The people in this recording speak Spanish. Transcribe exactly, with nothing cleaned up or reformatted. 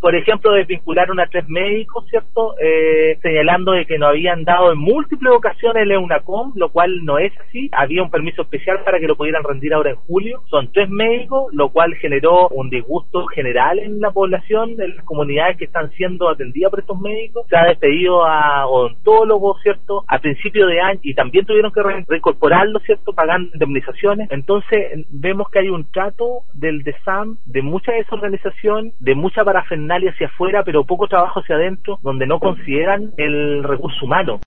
Por ejemplo, desvincularon a tres médicos, ¿cierto? Eh, señalando de que no habían dado en múltiples ocasiones el EUNACOM, lo cual no es así. Había un permiso especial para que lo pudieran rendir ahora en julio. Son tres médicos, lo cual generó un disgusto general en la población, en las comunidades que están siendo atendidas por estos médicos. Se ha despedido a odontólogos, ¿cierto? A principio de año, y también tuvieron que re reincorporarlo, ¿cierto? Pagando indemnizaciones. Entonces, vemos que hay un trato del DESAM, de mucha desorganización, de mucha parafernalia hacia afuera, pero poco trabajo hacia adentro, donde no consideran el recurso humano.